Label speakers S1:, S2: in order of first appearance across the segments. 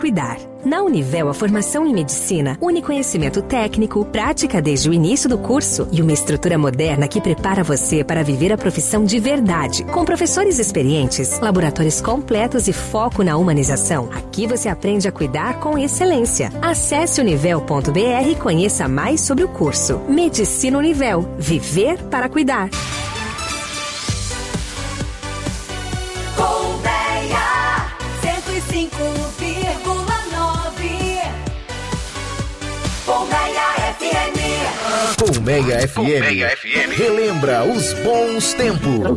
S1: Cuidar. Na Univel, a formação em medicina une conhecimento técnico, prática desde o início do curso e uma estrutura moderna que prepara você para viver a profissão de verdade. Com professores experientes, laboratórios completos e foco na humanização, aqui você aprende a cuidar com excelência. Acesse univel.br e conheça mais sobre o curso. Medicina Univel. Viver para cuidar.
S2: Colmeia 105,9.
S3: Colmeia FM relembra os bons tempos.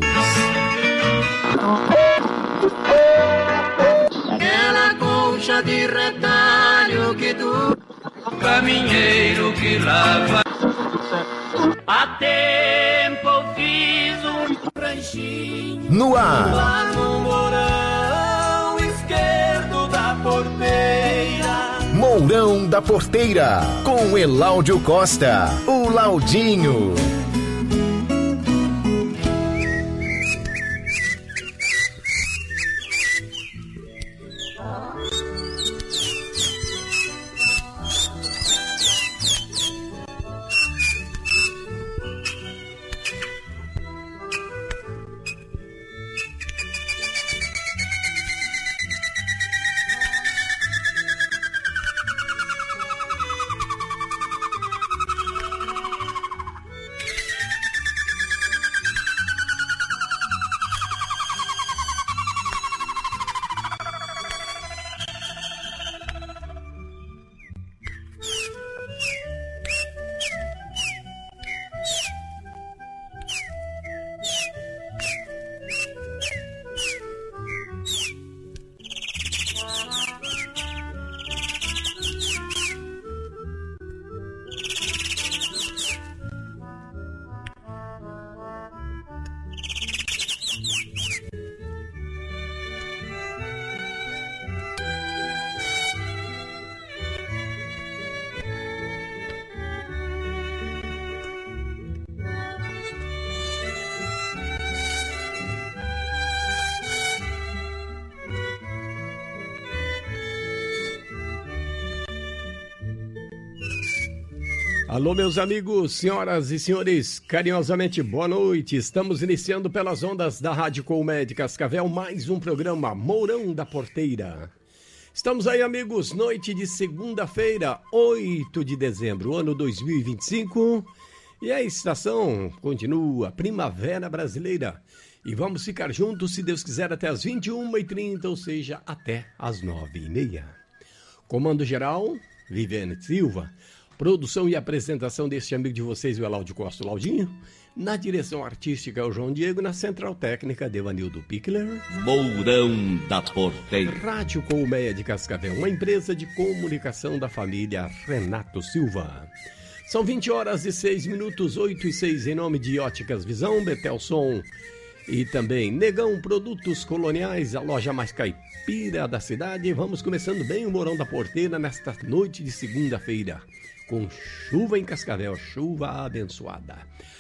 S4: Aquela concha de retalho que do caminheiro que lava. Há tempo eu fiz um ranchinho
S3: No ar.
S4: lá no morão esquerdo da porteira.
S3: Mourão da Porteira, com Eláudio Costa, o Laudinho.
S5: Alô, meus amigos, senhoras e senhores, carinhosamente boa noite. Estamos iniciando pelas ondas da Rádio Colmeia de Cascavel mais um programa Mourão da Porteira. Estamos aí, amigos, noite de segunda-feira, 8 de dezembro, ano 2025. E a estação continua, Primavera Brasileira. E vamos ficar juntos, se Deus quiser, até as 21h30, ou seja, até as 9h30. Comando geral, Viviane Silva. Produção e apresentação deste amigo de vocês, o Eláudio Costa, o Laudinho. Na direção artística, o João Diego. Na central técnica, Devanildo Pickler.
S6: Mourão da Porteira.
S5: Rádio Colmeia de Cascavel, uma empresa de comunicação da família Renato Silva. São 20h06, 8h06, em nome de Óticas Visão, Betelson e também Negão Produtos Coloniais, a loja mais caipira da cidade. Vamos começando bem o Mourão da Porteira nesta noite de segunda-feira, com chuva em Cascavel, chuva abençoada.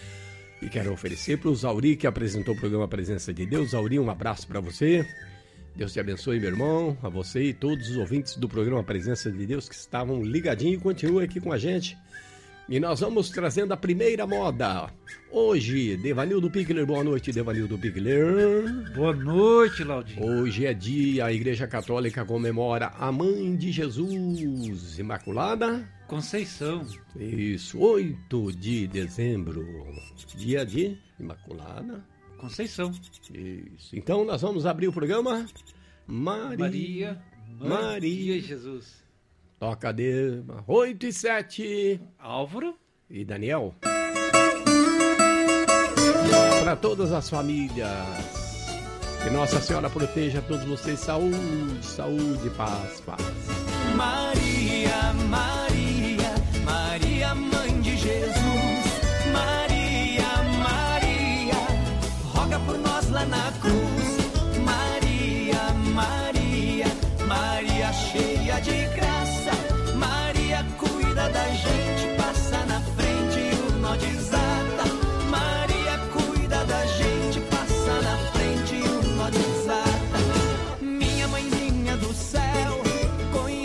S5: E quero oferecer para o Zauri, que apresentou o programa Presença de Deus. Zauri, um abraço para você. Deus te abençoe, meu irmão, a você e todos os ouvintes do programa Presença de Deus que estavam ligadinhos e continuam aqui com a gente. E nós vamos trazendo a primeira moda. Hoje, Devanildo Pickler. Boa noite, Devanildo Pickler.
S7: Boa noite, Laudinho.
S5: Hoje é dia, a Igreja Católica comemora a Mãe de Jesus, Imaculada
S7: Conceição.
S5: Isso, 8 de dezembro, dia de Imaculada
S7: Conceição.
S5: Isso, então nós vamos abrir o programa
S7: Maria e Jesus.
S5: Toca de 8 e 7.
S7: Álvaro
S5: e Daniel. Para todas as famílias, que Nossa Senhora proteja todos vocês. Saúde, saúde, paz, paz.
S4: Maria, Maria, Maria, Mãe de Jesus. Maria, Maria, roga por nós lá na cruz. Maria, Maria, Maria cheia de graça. Maria cuida da gente, passa na frente e o nó desata. Maria cuida da gente, passa na frente e o nó desata. Minha mãezinha do céu, conhece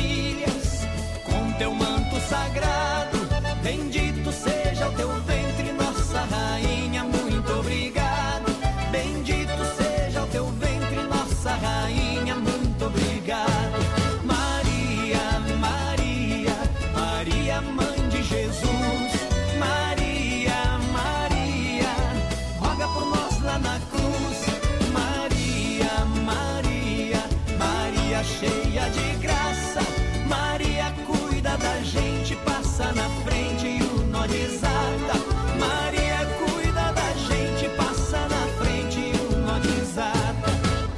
S4: famílias com teu manto sagrado. Bendito seja o teu ventre, nossa rainha, muito obrigado. Bendito seja o teu ventre, nossa rainha, muito obrigado. Maria, Maria, Maria, mãe de Jesus. Maria, Maria, roga por nós lá na cruz. Maria, Maria, Maria cheia de graça. Maria cuida da gente, passa na frente e o nó desata. Maria cuida da gente, passa na frente e o nó desata.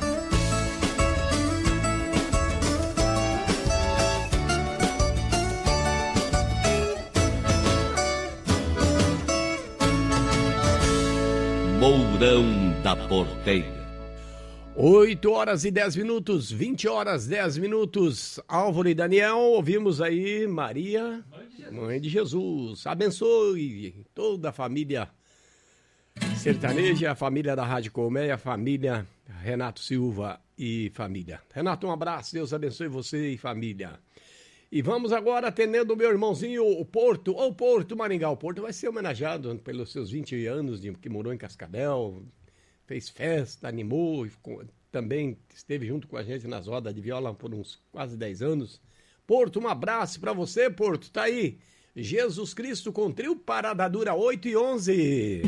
S6: Mourão da Porteira.
S5: 8 horas e 10 minutos, 20 horas 10 minutos. Álvaro e Daniel, ouvimos aí Maria, mãe de Jesus. Abençoe toda a família sertaneja, a família da Rádio Colmeia, a família Renato Silva e família. Renato, um abraço, Deus abençoe você e família. E vamos agora atendendo o meu irmãozinho, o Porto, ou Porto Maringá. O Porto vai ser homenageado pelos seus 20 anos que morou em Cascavel, fez festa, animou, também esteve junto com a gente nas rodas de viola por uns quase 10 anos. Porto, um abraço pra você, Porto, tá aí. Jesus Cristo com trio Parada Dura 8 e 11.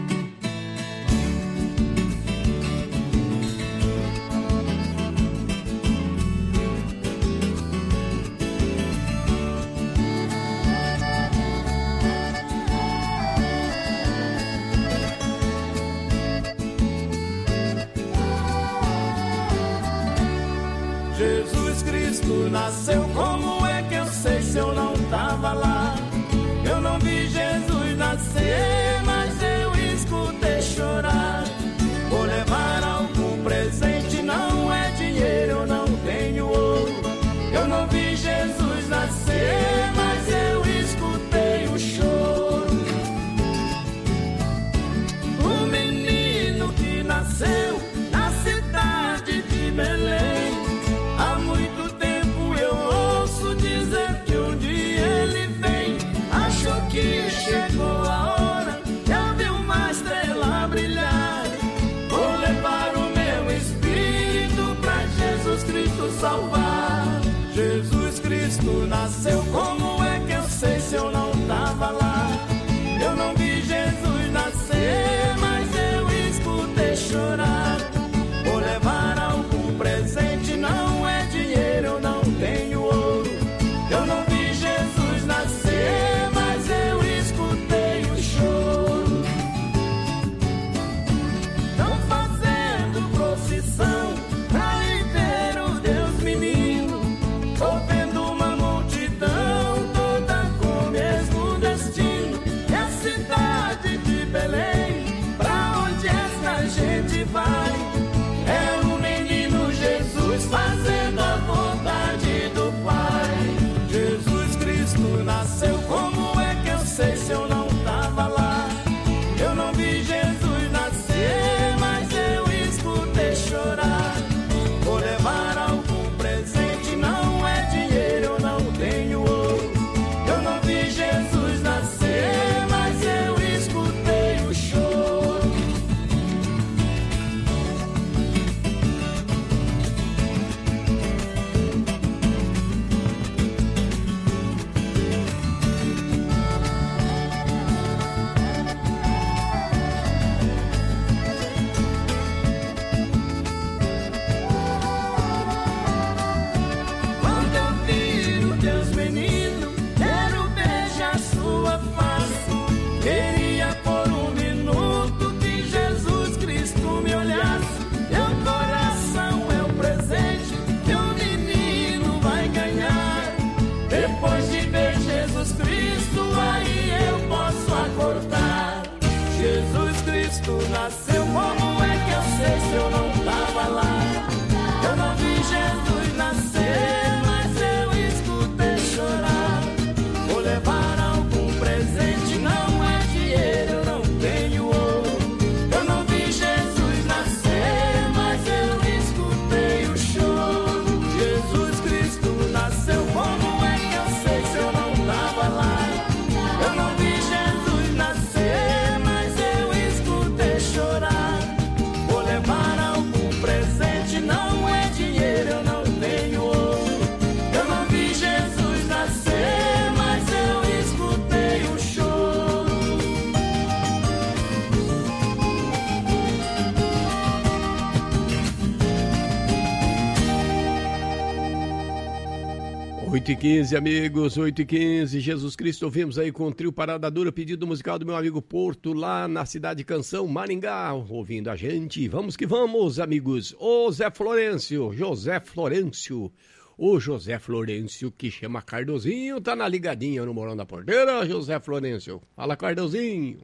S8: Jesus Cristo nasceu, como é que eu sei se eu não tava lá? Eu não vi Jesus nascer, mas eu escutei chorar. Vou levar algum presente, não é dinheiro, eu não tenho ouro. Eu não vi Jesus nascer, mas eu escutei o choro. O menino que nasceu na cidade de Belém. Há muito tempo eu ouço dizer que um dia ele vem. Achou que chegou a hora de haver uma estrela brilhar. Vou levar o meu espírito pra Jesus Cristo salvar. Jesus Cristo nasceu, como é que eu sei se eu não tava lá? Eu não vi Jesus nascer, mas eu escutei chorar. Vou levar algum presente, não é dinheiro, eu não tenho ouro. Eu não vi Jesus nascer, mas eu escutei o choro. Estão fazendo procissão pra ir ver o Deus menino. Tô vendo uma multidão toda com o mesmo destino. É a cidade de Belém, pra onde essa gente vai. É o menino Jesus fazendo a vontade do Pai. Jesus Cristo nasceu, como é que eu sei se eu não tava lá? Eu não vi Jesus nascer, mas eu escutei chorar. Vou levar algum presente, não é dinheiro, eu não tenho ouro. Eu não vi Jesus nascer, mas eu escutei o choro. Quando eu vi o Deus menino, quero beijar sua face. Queria por um minuto que Jesus Cristo me olhasse. Meu coração é o presente que o menino vai ganhar. Depois de ver Jesus Cristo, aí eu posso acordar. Jesus Cristo nasceu, como é que eu sei se eu não tava lá? Eu não vi Jesus nascer, mas eu escutei chorar. Vou levar algum presente, não é dinheiro, eu não tenho ouro. Eu não vi Jesus nascer, mas eu escutei o choro. Jesus Cristo nasceu,
S5: 8h15, amigos, 8h15, Jesus Cristo, ouvimos aí com o trio Parada Dura, pedido musical do meu amigo Porto, lá na cidade de Canção, Maringá, ouvindo a gente. Vamos que vamos, amigos. O José Florencio, o José Florencio, que chama Cardozinho, tá na ligadinha no Morão da Porteira, José Florencio. Fala, Cardozinho.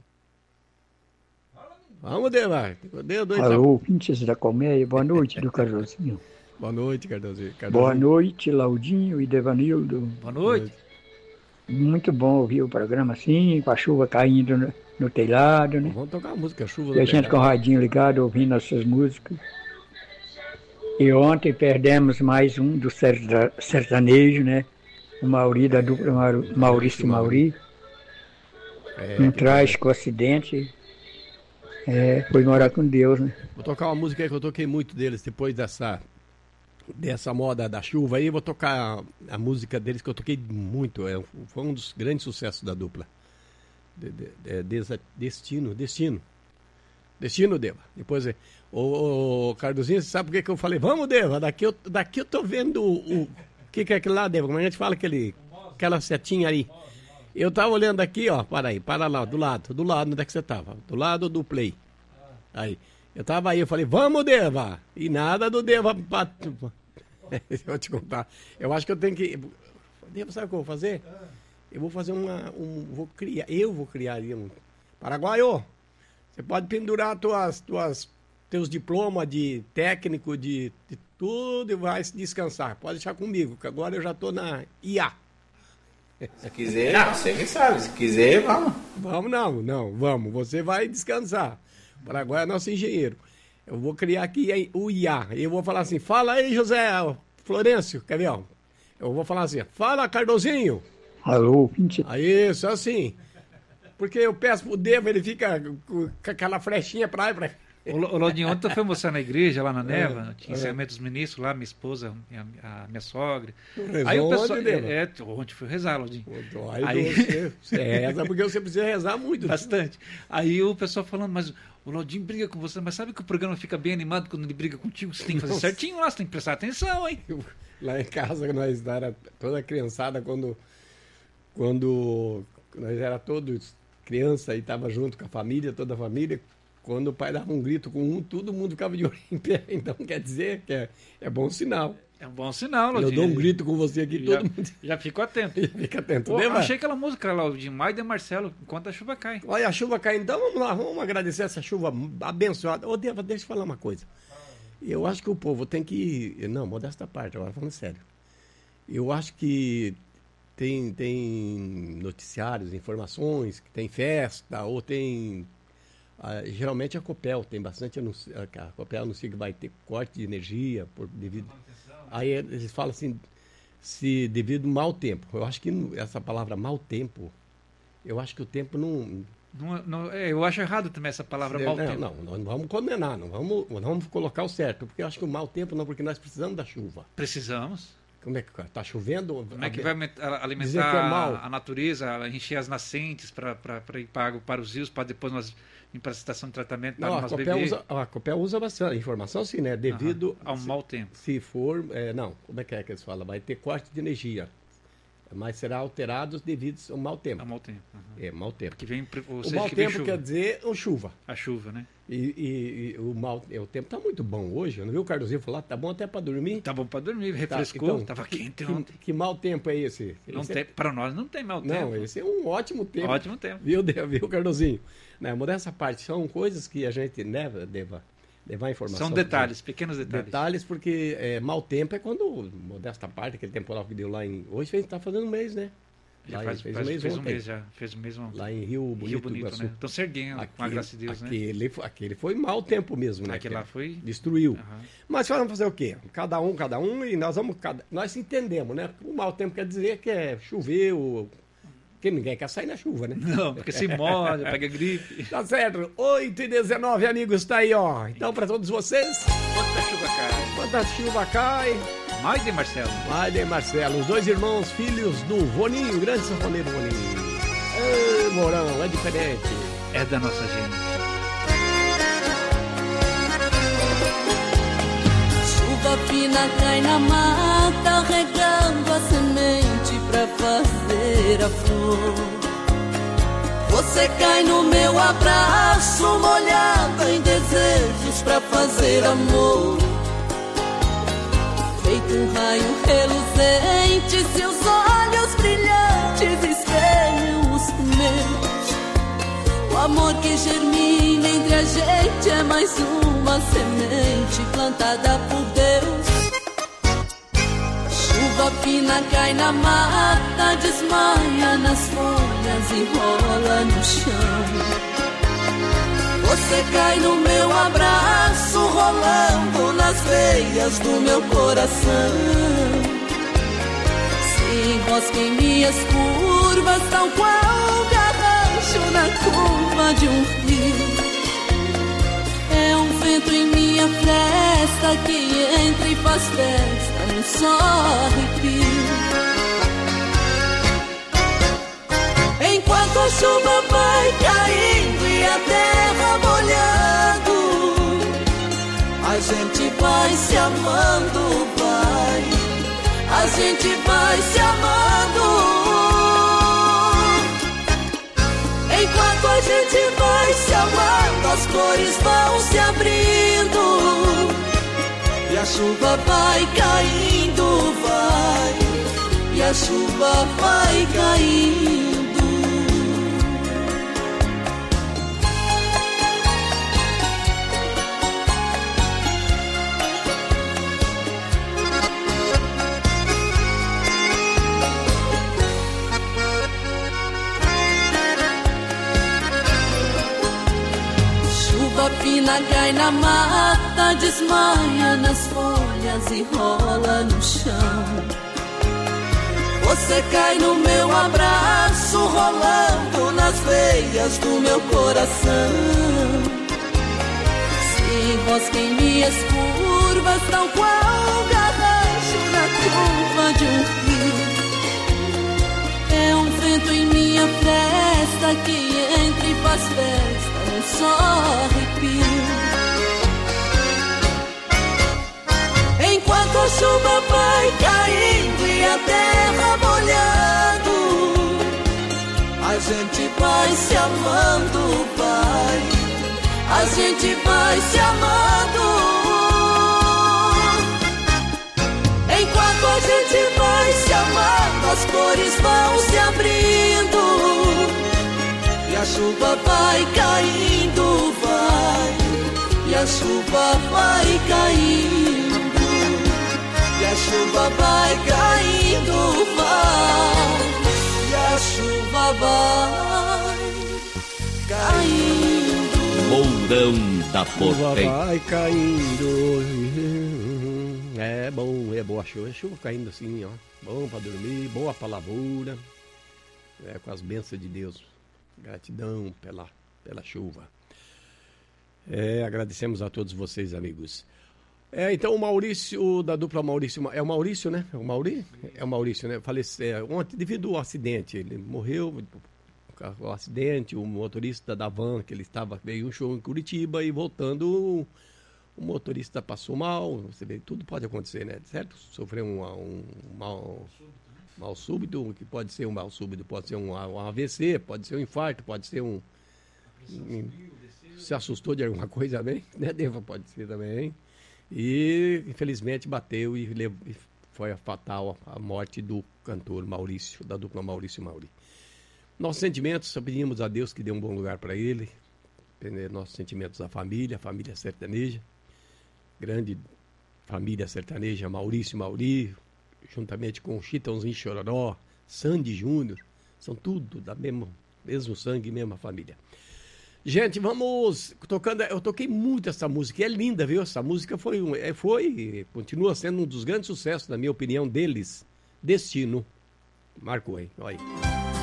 S5: Vamos, Deva.
S9: Alô, pinches da colmeia, boa noite do Cardozinho.
S5: Boa noite, Cardozinho.
S9: Boa noite, Laudinho e Devanildo.
S7: Boa noite.
S9: Muito bom ouvir o programa assim, com a chuva caindo no telhado, né?
S5: Vamos tocar a música Chuva
S9: E a gente com o radinho ligado, ouvindo essas músicas. E ontem perdemos mais um do sertanejo, né? O Mauri, da dupla Maurício e Mauri. Um trágico acidente. Foi morar com Deus, né?
S5: Vou tocar uma música aí que eu toquei muito deles depois dessa moda da chuva aí. Vou tocar a música deles que eu toquei muito. Foi um dos grandes sucessos da dupla. Destino, Deva. Depois, o Cardozinho, você sabe por que eu falei? Vamos, Deva, daqui eu tô vendo o que é aquilo lá, Deva? Como a gente fala aquela setinha ali. Eu tava olhando aqui, ó, para lá, do lado, onde é que você tava? Do lado do play. Aí, eu tava aí, eu falei, vamos, Deva! E nada do Deva. Eu vou te contar. Eu acho que eu tenho que... Deva, sabe o que eu vou fazer? Eu vou fazer vou criar ali um... Paraguaio, você pode pendurar teus diplomas de técnico, de tudo e vai se descansar. Pode deixar comigo, que agora eu já tô na IA.
S10: Se quiser, você que sabe. Se quiser, vamos.
S5: Vamos não, vamos. Você vai descansar. O Paraguai é nosso engenheiro. Eu vou criar aqui o IA. Eu vou falar assim, fala aí, José Florencio, quer ver, ó? Eu vou falar assim, fala, Cardozinho.
S9: Alô, pinche.
S5: Aí, isso assim. Porque eu peço pro Devo, ele fica com aquela flechinha pra lá.
S7: O Laudinho, ontem eu fui almoçar na igreja, lá na Neva, tinha encerramento dos ministros lá, minha esposa, a minha sogra. Aí o pessoal... Ontem fui rezar, Laudinho.
S5: Aí você reza, porque você precisa rezar muito.
S7: Bastante. Aí o pessoal falando, mas o Laudinho briga com você, mas sabe que o programa fica bem animado quando ele briga contigo? Você tem que fazer certinho lá, você tem que prestar atenção, hein?
S5: Lá em casa, nós era toda criançada, quando nós era todos criança e tava junto com a família, toda a família. Quando o pai dava um grito com todo mundo ficava de olho em pé. Então quer dizer que é bom sinal.
S7: É um bom sinal, Laudinho.
S5: Eu dou um grito com você aqui, todo mundo...
S7: Já fico atento.
S5: Fica atento.
S7: Eu achei aquela música lá, de Maide e Marcelo, Enquanto a Chuva Cai.
S5: Olha, a chuva cai. Então vamos lá, vamos agradecer essa chuva abençoada. Ô, Deva, deixa eu falar uma coisa. Eu acho que o povo tem que... Não, modesta parte, agora falando sério. Eu acho que tem noticiários, informações, que tem festa, ou tem... geralmente a Copel tem bastante anúncio. A Copel anuncia que vai ter corte de energia devido. Aí eles falam assim, se devido ao mau tempo. Eu acho que essa palavra mau tempo, eu acho que o tempo não
S7: eu acho errado também essa palavra mau tempo.
S5: Não vamos condenar, não vamos colocar o certo, porque eu acho que o mau tempo não, porque nós precisamos da chuva.
S7: Precisamos.
S5: Como é que está chovendo?
S7: Como é que vai alimentar a natureza, encher as nascentes para ir pago para os rios, para depois nós ir para a estação de tratamento para nós beber?
S5: A Copel usa bastante informação, sim, né? Devido
S7: ao mau tempo.
S5: Se for, como é que eles falam? Vai ter corte de energia, mas será alterado devido ao mau tempo.
S7: Ao mau tempo.
S5: Mau tempo.
S7: Que vem,
S5: o mau tempo quer dizer chuva.
S7: A chuva, né?
S5: E o tempo está muito bom hoje. Não viu o Cardozinho falar? Tá bom até para dormir?
S7: Tá bom para dormir, refrescou. Estava quente ontem.
S5: Que mau tempo é esse?
S7: Para nós não tem mau tempo.
S5: Não, esse é um ótimo tempo.
S7: Ótimo tempo.
S5: Viu, Cardozinho? Modesta parte, são coisas que a gente deva levar informação.
S7: São detalhes, pequenos detalhes.
S5: Detalhes, porque mau tempo é quando, modesta parte, aquele temporal que deu lá em... Hoje está fazendo um mês, né?
S7: Já fez um mês já. Fez um mês ontem.
S5: Lá em Rio Bonito,
S7: né? Então Serguinha, com a graça de Deus, né?
S5: Aquele foi mau tempo mesmo, né?
S7: Aquele lá foi...
S5: Destruiu. Mas vamos fazer o quê? Cada um, e nós entendemos, né? O mau tempo quer dizer que choveu... Porque ninguém quer sair na chuva, né?
S7: Não, porque se molha, pega gripe.
S5: Tá certo. 8h19, amigos, tá aí, ó. Então, para todos vocês... Quanta chuva cai.
S7: Maide e Marcelo.
S5: Maide e Marcelo, os dois irmãos, filhos do Voninho, grande sanfoneiro Voninho. Ei, Mourão, é diferente.
S7: É da nossa gente.
S2: Chuva
S11: Chuva fina cai na mata, regando a semente pra fazer a flor. Você cai no meu abraço, molhada em desejos pra fazer amor. Feito um raio reluzente, seus olhos brilhantes espelham os meus. O amor que germina entre a gente é mais uma semente plantada por Deus. Chuva fina cai na mata, desmaia nas folhas e rola no chão. Você cai no meu abraço, rolando nas veias do meu coração. Se enrosca em minhas curvas, tal qual garrancho na curva de um rio. É um vento em minha fresta que entra e faz festa num só arrepio. Enquanto a chuva vai caindo e a terra molhando, a gente vai se amando, vai. A gente vai se amando. Enquanto a gente vai se amando, as cores vão se abrindo e a chuva vai caindo, vai. E a chuva vai caindo. Chuva fina cai na mata, desmaia nas folhas e rola no chão. Você cai no meu abraço, rolando nas veias do meu coração. Se enrosca em minhas curvas, tal qual garrancho na curva de um rio. É um vento em minha festa que entra e faz festa num só arrepio. Enquanto a chuva vai caindo e a terra molhando, a gente vai se amando, vai. A gente vai se amando. Enquanto a gente vai se amando, as cores vão se abrindo e a chuva vai caindo, vai. E a chuva vai caindo. E a chuva vai caindo, vai. E a chuva vai caindo.
S6: Mourão da Porteira.
S5: Vai caindo. É bom, é boa chuva. É chuva caindo assim, ó. Bom pra dormir, boa pra lavoura. É, com as bênçãos de Deus. Gratidão pela chuva. Agradecemos a todos vocês, amigos. Então o Maurício, da dupla Maurício, é o Maurício, né? É o Maurício, né? Faleceu ontem devido ao acidente. Ele morreu, o acidente, o motorista da van, que ele veio um show em Curitiba e voltando, o motorista passou mal. Você vê, tudo pode acontecer, né? Certo? Sofreu um mal súbito, que pode ser um mal súbito, pode ser um AVC, pode ser um infarto, pode ser se assustou de alguma coisa bem, né? Pode ser também. E infelizmente bateu e foi fatal a morte do cantor Maurício, da dupla Maurício Mauri. Nossos sentimentos, só pedimos a Deus que dê um bom lugar para ele. Nossos sentimentos à família sertaneja, grande família sertaneja, Maurício Mauri, juntamente com Chitãozinho Chororó, Sandy Júnior, são tudo da mesmo sangue, mesma família. Gente, vamos tocando. Eu toquei muito essa música, e é linda, viu? Essa música continua sendo um dos grandes sucessos, na minha opinião, deles. Destino. Marco aí, olha aí.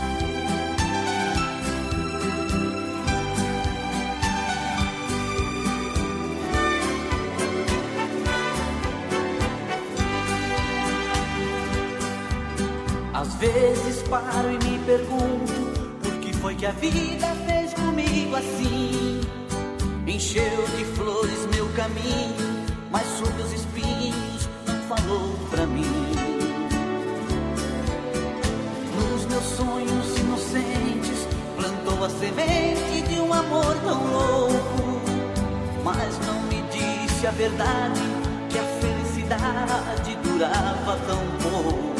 S4: Às vezes paro e me pergunto por que foi que a vida fez comigo assim. Encheu de flores meu caminho, mas sob os espinhos falou pra mim. Nos meus sonhos inocentes plantou a semente de um amor tão louco, mas não me disse a verdade, que a felicidade durava tão pouco.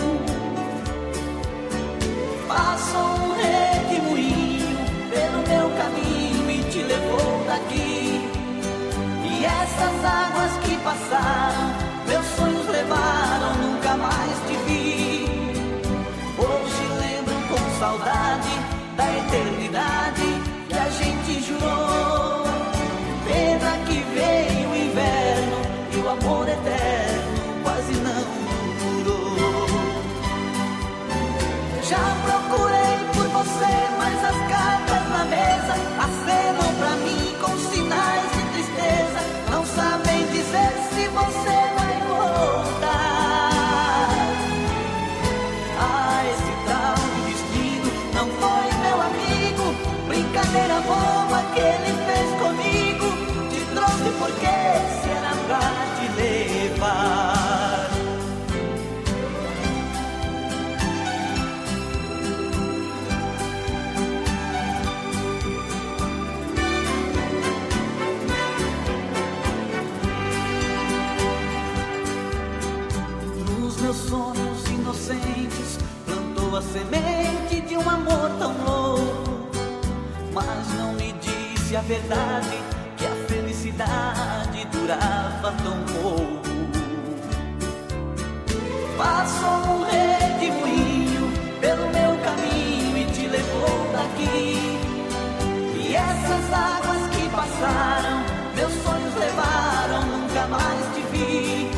S4: Passou um redemoinho pelo meu caminho e te levou daqui. E essas águas que passaram, meus sonhos levaram, nunca mais te vi. Hoje lembro com saudade da eternidade que a gente jurou. Pena que veio o inverno e o amor eterno quase não durou. Já procurei por você, mas as cartas na mesa acenam pra mim com sinais de tristeza. Não sabem dizer se você vai voltar. Ah, esse tal de destino não foi meu amigo. Brincadeira boba que ele fez comigo. Te trouxe porque se era pra te levar. Meus sonhos inocentes plantou a semente de um amor tão louco, mas não me disse a verdade, que a felicidade durava tão pouco. Passou um redemoinho pelo meu caminho e te levou daqui. E essas águas que passaram, meus sonhos levaram, nunca mais te vi.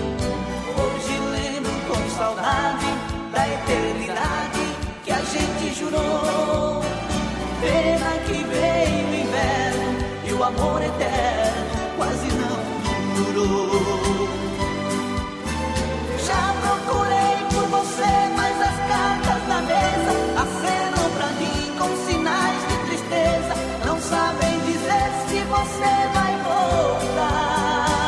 S4: Saudade da eternidade que a gente jurou. Pena que veio o inverno e o amor eterno quase não durou. Já procurei por você, mas as cartas na mesa acenam pra mim com sinais de tristeza. Não sabem dizer se você vai voltar.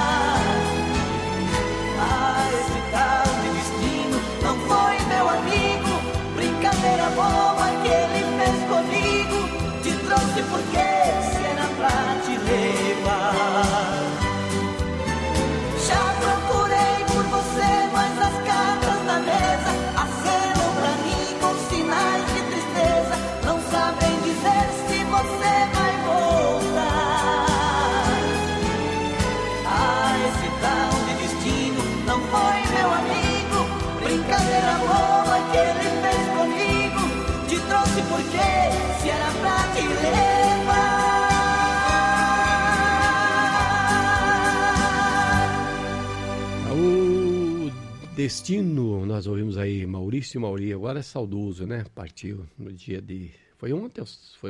S4: Brincadeira boba que ele fez comigo. Te trouxe porque se era pra te levar. Já procurei por você, mas as cartas na mesa acenam pra mim com sinais de tristeza. Não sabem dizer se você vai voltar. Ah, esse tal de destino não foi meu amigo. Brincadeira boba que ele fez comigo. Te trouxe porque se era pra te levar.
S5: O destino, nós ouvimos aí Maurício Mauri, agora é saudoso, né? Partiu no dia de... Foi ontem?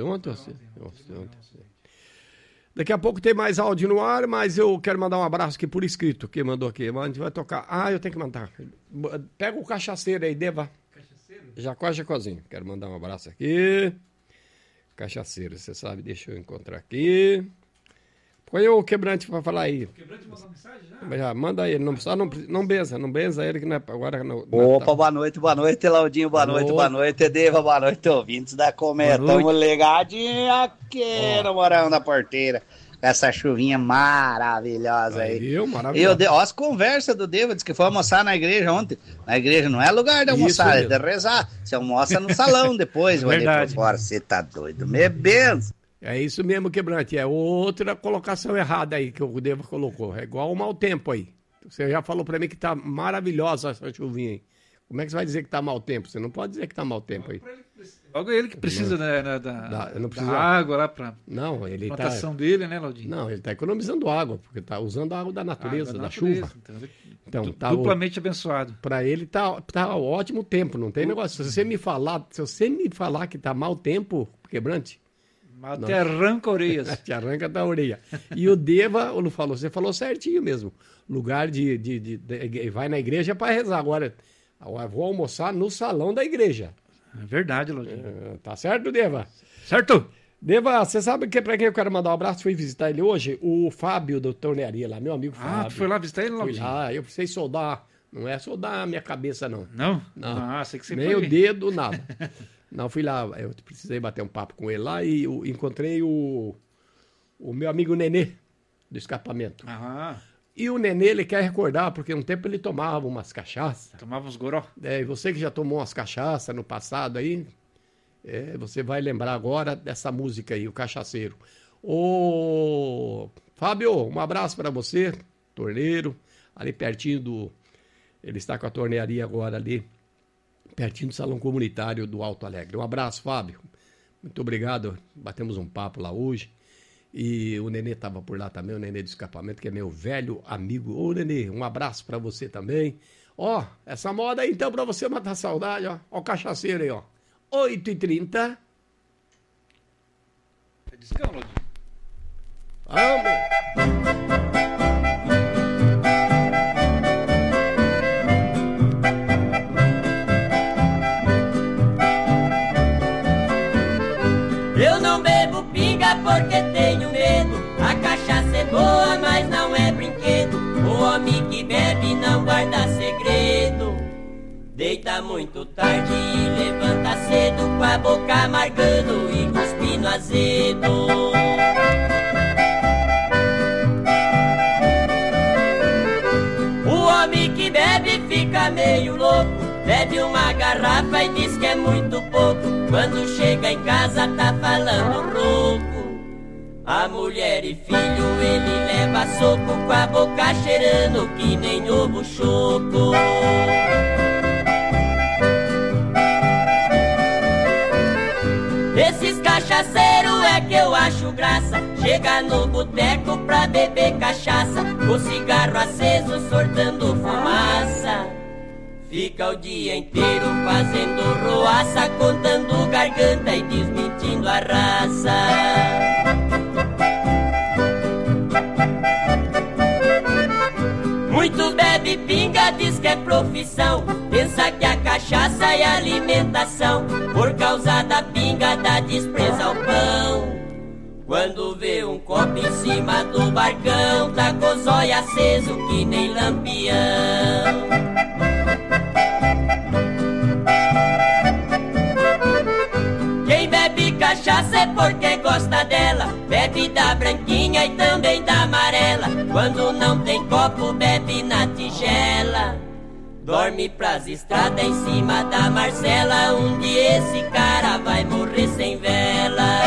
S5: Daqui a pouco tem mais áudio no ar, mas eu quero mandar um abraço aqui por escrito, que mandou aqui. A gente vai tocar. Ah, eu tenho que mandar. Pega o cachaceiro aí, Deva. Cachaceiro? Jacozinho. Quero mandar um abraço aqui. Cachaceiro, você sabe, deixa eu encontrar aqui. Põe o Quebrante pra falar aí. O Quebrante mandou mensagem já? Já, manda ele. Não benza ele, que não é agora.
S12: Opa, boa noite, Laudinho, boa noite, Deva, boa noite, ouvintes da Cometa. Tamo ligadinho aqui no Morão da Porteira. Essa chuvinha maravilhosa aí. Viu? Maravilhosa. Ó, as conversas do Deva, disse que foi almoçar na igreja ontem. Na igreja não é lugar de almoçar, é de rezar. Você almoça no salão depois, vai por fora. Você tá doido, meu benção.
S5: É isso mesmo, Quebrante. É outra colocação errada aí que o Deva colocou. É igual ao mau tempo aí. Você já falou pra mim que tá maravilhosa essa chuvinha aí. Como é que você vai dizer que tá mau tempo? Você não pode dizer que tá mau tempo aí.
S7: Logo ele que precisa da água lá pra plantação dele, né, Laudinho?
S5: Não, ele tá economizando água, porque tá usando a água da natureza, da chuva.
S7: Então, tá duplamente abençoado.
S5: Pra ele tá ótimo tempo, não tem negócio. Se você me falar que tá mau tempo, Quebrante...
S7: Te arranca orelhas.
S5: Te arranca da orelha. E o Deva, você falou certinho mesmo. Lugar vai na igreja para rezar. Agora, vou almoçar no salão da igreja.
S7: É verdade, Laudinho.
S5: Tá certo, Deva?
S7: Certo.
S5: Deva, você sabe que para quem eu quero mandar um abraço? Fui visitar ele hoje, o Fábio da Tornearia lá, meu amigo Fábio.
S7: Tu foi lá visitar ele, Laudinho?
S5: Fui lá, eu precisei soldar Não é só da minha cabeça, não.
S7: Não?
S5: Não.
S7: Ah, sei que você
S5: nem
S7: foi.
S5: o dedo, nada. Não, fui lá, eu precisei bater um papo com ele lá e encontrei o meu amigo Nenê, do escapamento. E o Nenê, ele quer recordar, porque um tempo ele tomava umas cachaças.
S7: Tomava uns goró.
S5: E você que já tomou umas cachaças no passado aí, você vai lembrar agora dessa música aí, o Cachaceiro. Ô, Fábio, um abraço para você, torneiro, ali pertinho ele está com a tornearia agora ali, pertinho do Salão Comunitário do Alto Alegre. Um abraço, Fábio. Muito obrigado. Batemos um papo lá hoje. E o Nenê estava por lá também, o Nenê do escapamento, que é meu velho amigo. Ô, Nenê, um abraço para você também. Ó, essa moda aí, então, para você matar a saudade, ó. Ó o cachaceiro aí, ó. 8h30.
S7: É discão, Lodinho.
S13: Eu não bebo pinga porque tenho medo. A cachaça é boa, mas não é brinquedo. O homem que bebe não guarda segredo. Deita muito tarde e levanta cedo, com a boca amargando e cuspindo azedo. O homem que bebe fica meio louco, bebe uma garrafa e diz que é muito pouco. Quando chega em casa tá falando rouco. A mulher e filho ele leva soco, com a boca cheirando que nem ovo choco. Esses cachaceiros é que eu acho graça. Chega no boteco pra beber cachaça, com cigarro aceso sortando fumaça. Fica o dia inteiro fazendo roaça, contando garganta e desmentindo a raça. Muito bebe pinga, diz que é profissão, pensa que a cachaça é alimentação. Por causa da pinga dá despreza ao pão. Quando vê um copo em cima do barcão, tá com o zóio aceso que nem lampião. Quem bebe cachaça é porque gosta dela, bebe da branquinha e também da amarela. Quando não tem copo, bebe na tigela. Dorme pras estradas em cima da Marcela. Um dia esse cara vai morrer sem vela.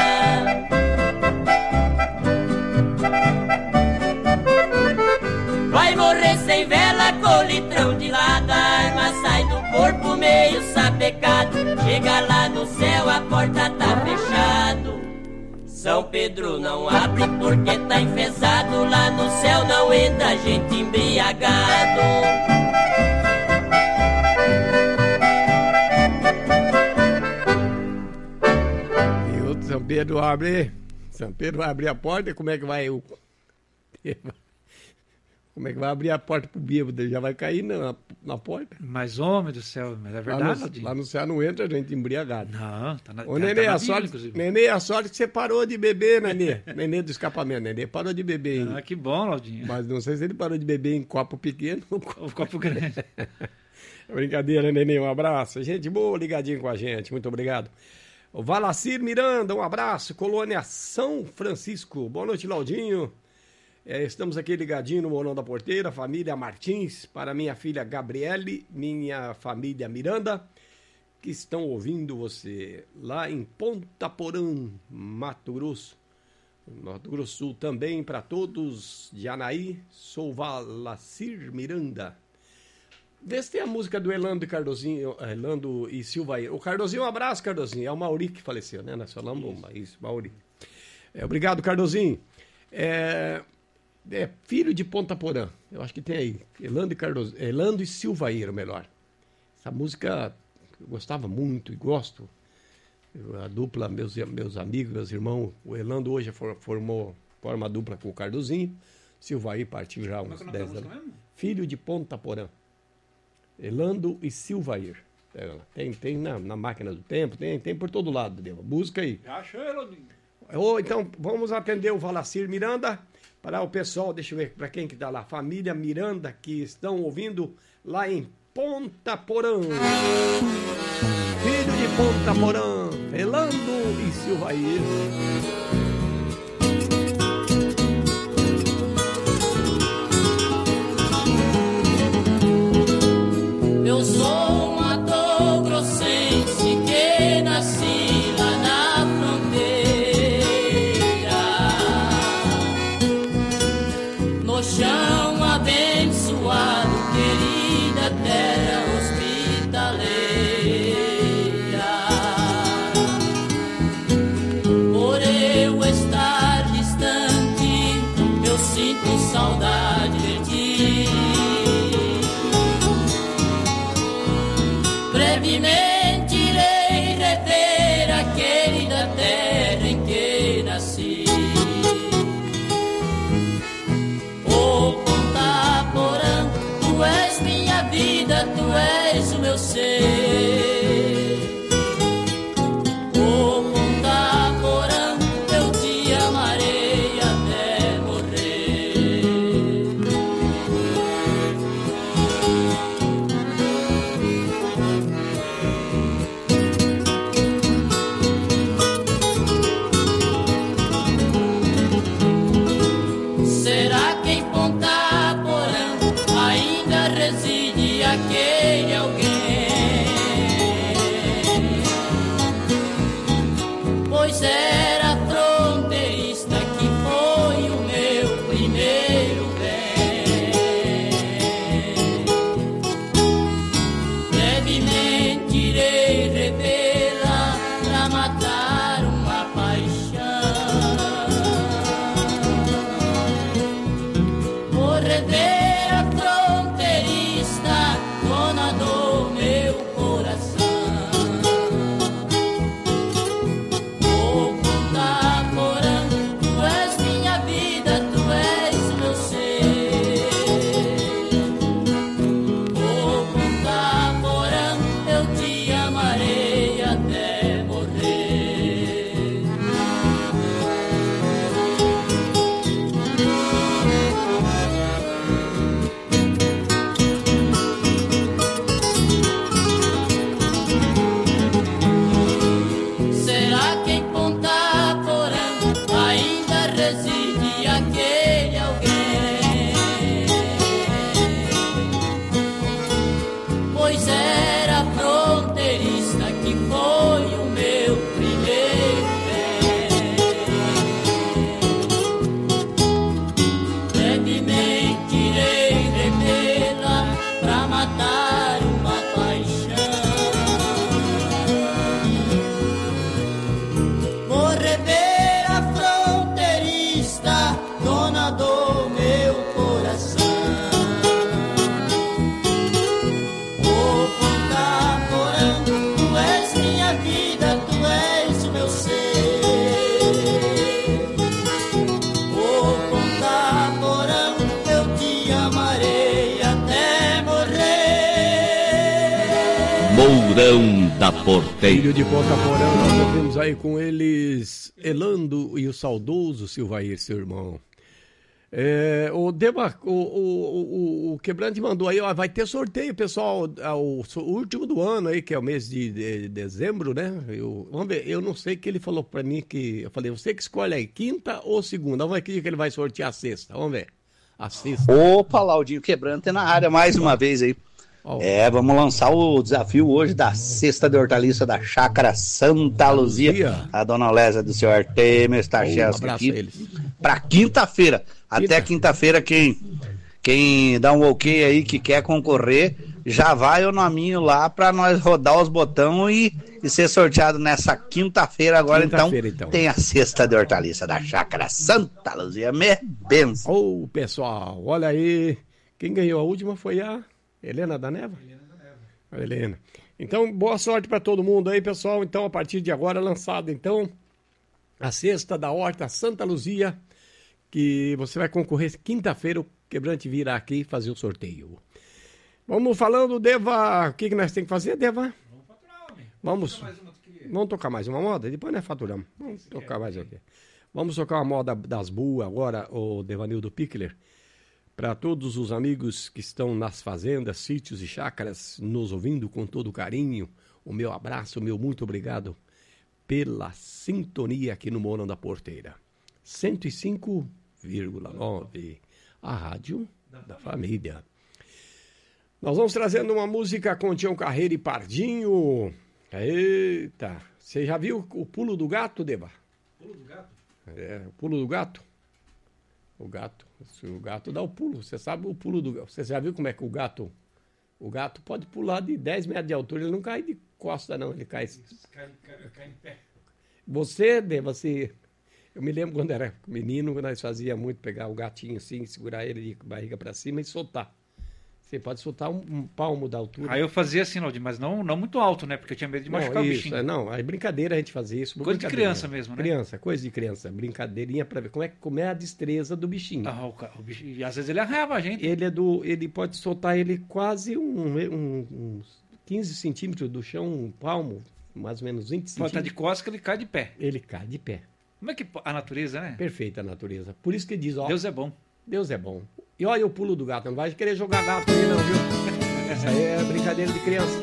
S13: Vai morrer sem vela com litrão de lado. A arma sai do corpo meio sapecado. Chega lá no céu, a porta tá fechado. São Pedro não abre porque tá enfesado. Lá no céu não entra gente embriagado.
S5: São Pedro abre a porta, como é que vai como é que vai abrir a porta pro bêbado? Ele já vai cair na porta.
S7: Mas, homem do céu, mas é verdade.
S5: Lá no céu não entra gente embriagada.
S7: Não, tá na
S5: Ô, Nenê,
S7: tá
S5: a sorte que você parou de beber, Nenê. Nenê do escapamento, Nenê parou de beber.
S7: Ah, que bom, Laudinho.
S5: Mas não sei se ele parou de beber em copo pequeno ou
S7: copo grande.
S5: Brincadeira, Nenê, um abraço. Gente boa, ligadinho com a gente, muito obrigado. O Valacir Miranda, um abraço. Colônia São Francisco. Boa noite, Laudinho. Estamos aqui ligadinho no Morão da Porteira, família Martins, para minha filha Gabriele, minha família Miranda, que estão ouvindo você lá em Ponta Porã, Mato Grosso. Mato Grosso Sul também, para todos de Anaí, sou Valacir Miranda. Vê se tem a música do Elando e Silvair. O Cardozinho, um abraço, Cardozinho. É o Mauri que faleceu, né? Nós falamos isso, Mauri. Obrigado, Cardozinho. Filho de Ponta Porã. Eu acho que tem aí. Elando e Silvair, melhor. Essa música eu gostava muito e gosto. A dupla, meus amigos, meus irmãos. O Elando hoje forma a dupla com o Cardozinho. Silvair partiu já uns 10 anos. Filho de Ponta Porã. Elando e Silvair. Tem na máquina do tempo, tem por todo lado. Busca aí.
S7: Achei, Elodinho.
S5: Então, vamos atender o Valacir Miranda. para o pessoal, deixa eu ver para quem que tá lá, família Miranda, que estão ouvindo lá em Ponta Porã. Filho de Ponta Porã, Elando e Silvair.
S11: Eu sou uma grossense que nasci lá na fronteira, no chão abençoado, querida terra hospitaleira. Por eu estar distante, eu sinto saudade de ti. Brevemente irei rever a querida terra em que nasci. Ô Ponta Porã, tu és minha vida, tu és o meu ser. Ô Ponta Porã, eu te amarei até morrer. Será que em Ponta Porã ainda reside aquele alguém? Pois era fronteirista que foi o meu primeiro bem. Brevemente irei revê-la pra matar uma paixão. Vou rever a fronteirista, dona do meu coração. Ô Ponta Porã, tu és minha vida, tu és o meu ser. Ô Ponta Porã, eu te amarei até morrer. Será que em Ponta Porã ainda reside aquele alguém? Pois era fronteirista que foi o meu primeiro bem. Brevemente irei revê-la pra matar uma paixão. Vou rever a fronteirista, dona do meu coração. Ô Ponta Porã, tu és minha vida, tu és o meu ser. Ô Ponta Porã, eu te amarei até morrer.
S6: Mourão da Porteira.
S5: Filho de Ponta Porã, nós ouvimos aí com eles Elando e o saudoso Silvair, seu irmão. O Deba, o Quebrante mandou aí, ó, vai ter sorteio, pessoal, o último do ano aí, que é o mês de dezembro, né? Vamos ver, eu não sei que ele falou pra mim que, eu falei, você que escolhe aí, quinta ou segunda, vamos ver que ele vai sortear a sexta, vamos ver, a sexta.
S12: Opa, Laudinho Quebrante na área mais uma vez aí. Vamos lançar o desafio hoje da cesta de hortaliça da Chácara Santa Luzia. A dona Lésia do senhor Artemio Stachewski aqui. Pra quinta-feira. Até quinta-feira, quem dá um ok aí que quer concorrer, já vai o nominho lá pra nós rodar os botões e ser sorteado nessa quinta-feira agora. Então, tem a cesta de hortaliça da Chácara Santa Luzia. Me benção.
S5: Ô, pessoal, olha aí. Quem ganhou a última foi a Helena da Neva? Helena. Então, boa sorte para todo mundo aí, pessoal. Então, a partir de agora, lançado, então, a cesta da Horta Santa Luzia, que você vai concorrer quinta-feira, o Quebrante virá aqui fazer o sorteio. Vamos falando, Deva, o que nós temos que fazer, Deva? Vamos tocar mais uma moda, depois nós faturamos. Vamos tocar mais aqui. Vamos tocar uma moda das boas agora, o Devanildo Pickler. Para todos os amigos que estão nas fazendas, sítios e chácaras, nos ouvindo com todo carinho, o meu abraço, o meu muito obrigado pela sintonia aqui no Morão da Porteira. 105,9, a rádio da família. Nós vamos trazendo uma música com Tião Carreiro e Pardinho. Eita, você já viu o pulo do gato, Deva?
S7: Pulo do gato?
S5: É, o pulo do gato. O gato dá o pulo. Você sabe o pulo do gato. Você já viu como é que o gato pode pular de 10 metros de altura, ele não cai de costa não, ele cai
S7: em pé.
S5: Você, Deva, eu me lembro quando era menino, nós fazia muito pegar o gatinho assim, segurar ele de barriga para cima e soltar. Você pode soltar um palmo da altura.
S7: Aí eu fazia assim, Laudir, mas não muito alto, né? Porque eu tinha medo de machucar o bichinho.
S5: Não, é brincadeira a gente fazia isso.
S7: Coisa de criança mesmo, né?
S5: Coisa de criança. Brincadeirinha para ver como é a destreza do bichinho.
S7: O bichinho. E às vezes ele arranhava a gente.
S5: Ele pode soltar ele quase uns 15 centímetros do chão, um palmo, mais ou menos 20 centímetros.
S7: Pode estar de costas que ele cai de pé.
S5: Ele cai de pé.
S7: Como é que a natureza, né?
S5: Perfeita a natureza. Por isso que diz, ó.
S7: Deus é bom.
S5: Deus é bom. E olha o pulo do gato, não vai querer jogar gato aí não, viu? Essa aí é brincadeira de criança.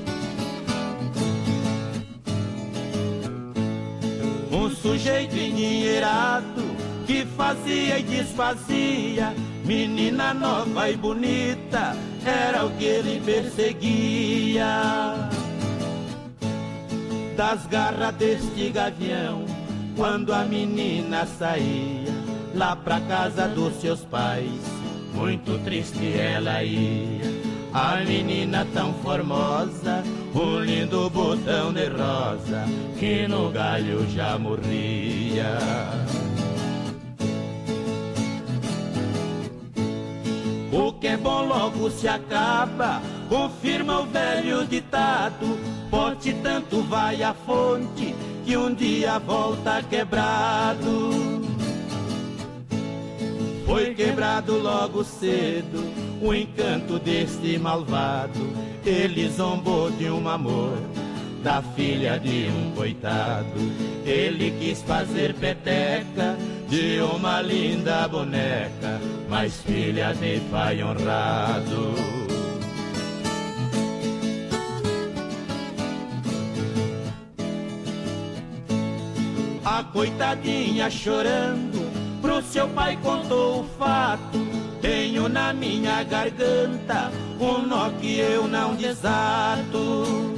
S8: Um sujeito endinheirado que fazia e desfazia, menina nova e bonita, era o que ele perseguia. Das garras deste gavião, quando a menina saía lá pra casa dos seus pais, muito triste ela ia. A menina tão formosa, um lindo botão de rosa, que no galho já morria. O que é bom logo se acaba, confirma o velho ditado. Pote tanto vai à fonte, que um dia volta quebrado. Foi quebrado logo cedo o encanto deste malvado. Ele zombou de um amor da filha de um coitado. Ele quis fazer peteca de uma linda boneca, mas filha de pai honrado. A coitadinha chorando pro seu pai contou o fato. Tenho na minha garganta um nó que eu não desato.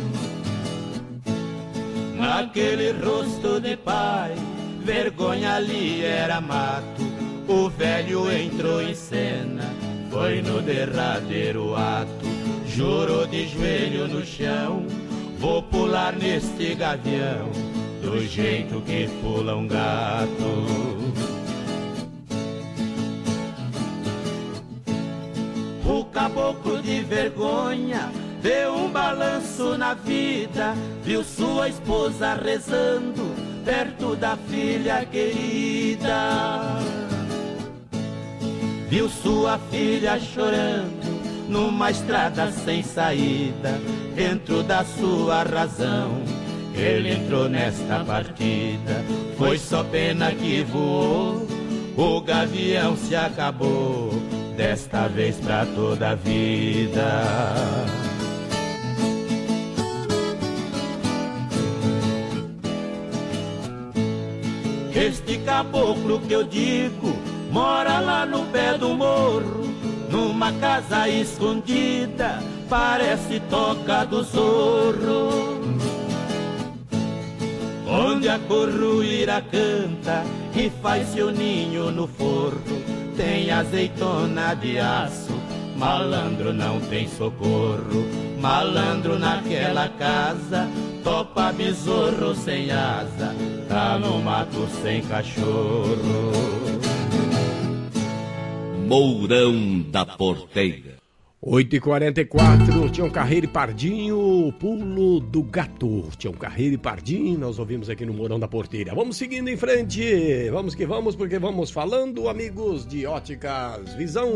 S8: Naquele rosto de pai, vergonha ali era mato. O velho entrou em cena, foi no derradeiro ato. Jurou de joelho no chão, vou pular neste gavião, do jeito que pula um gato. O caboclo de vergonha deu um balanço na vida, viu sua esposa rezando perto da filha querida. Viu sua filha chorando numa estrada sem saída, dentro da sua razão ele entrou nesta partida. Foi só pena que voou, o gavião se acabou, desta vez pra toda a vida. Este caboclo que eu digo mora lá no pé do morro, numa casa escondida, parece toca do zorro, onde a corruíra canta e faz seu ninho no forro. Tem azeitona de aço, malandro não tem socorro. Malandro naquela casa, topa besouro sem asa, tá no mato sem cachorro.
S6: Mourão da Porteira.
S5: 8h44, Tião Carreiro e Pardinho, pulo do gato. Tião Carreiro e Pardinho, nós ouvimos aqui no Mourão da Porteira. Vamos seguindo em frente, vamos que vamos, porque vamos falando, amigos de Óticas Visão.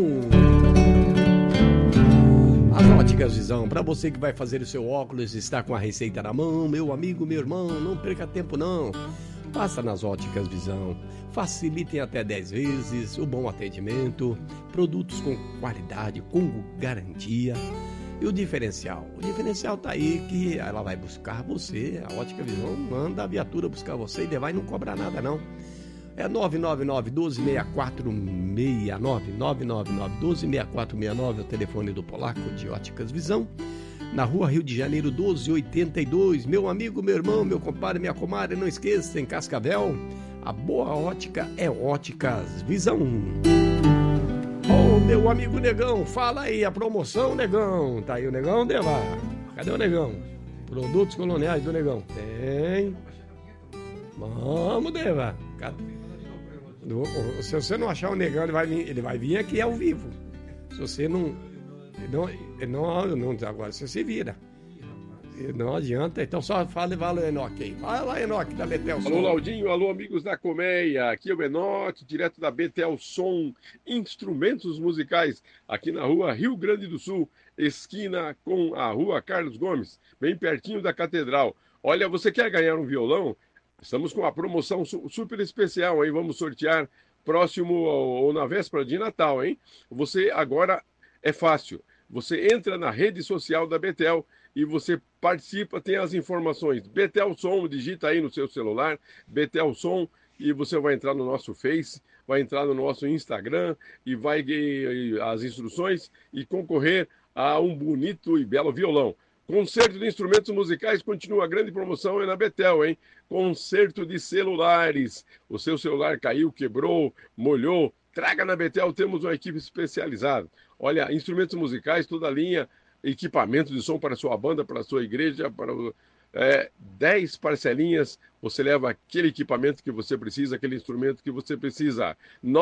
S5: As Óticas Visão, para você que vai fazer o seu óculos, está com a receita na mão, meu amigo, meu irmão, não perca tempo não. Passa nas Óticas Visão. Facilitem até 10 vezes, o bom atendimento, produtos com qualidade, com garantia. E o diferencial? O diferencial tá aí que ela vai buscar você, a Ótica Visão manda a viatura buscar você e levar e não cobra nada não. É 999-126469, 999-126469 é o telefone do Polaco de Óticas Visão. Na rua Rio de Janeiro 1282, meu amigo, meu irmão, meu compadre, minha comadre, não esqueça, em Cascavel, a boa ótica é Óticas Visão. Ô, meu amigo Negão, fala aí a promoção, Negão. Tá aí o Negão, Deva? Cadê o Negão? Produtos coloniais do Negão. Tem. Vamos, Deva. Se você não achar o Negão, ele vai vir aqui ao vivo. Se você não, agora você se vira. Não adianta, então só fala o Enoque aí. Vai lá, Enoque, da Betel Som.
S14: Alô, Laudinho, alô, amigos da Colmeia. Aqui é o Enoque, direto da Betel Som, instrumentos musicais, aqui na rua Rio Grande do Sul, esquina com a rua Carlos Gomes, bem pertinho da Catedral. Olha, você quer ganhar um violão? Estamos com uma promoção super especial, hein? Vamos sortear próximo ou na véspera de Natal, hein? Você agora é fácil. Você entra na rede social da Betel e você participa, tem as informações. Betel Som, digita aí no seu celular, Betel Som, e você vai entrar no nosso Face, vai entrar no nosso Instagram e vai as instruções e concorrer a um bonito e belo violão. Concerto de instrumentos musicais continua, a grande promoção é na Betel, hein? Concerto de celulares. O seu celular caiu, quebrou, molhou. Traga na Betel, temos uma equipe especializada. Olha, instrumentos musicais, toda a linha, equipamento de som para a sua banda, para a sua igreja, para 10 parcelinhas, você leva aquele equipamento que você precisa, aquele instrumento que você precisa.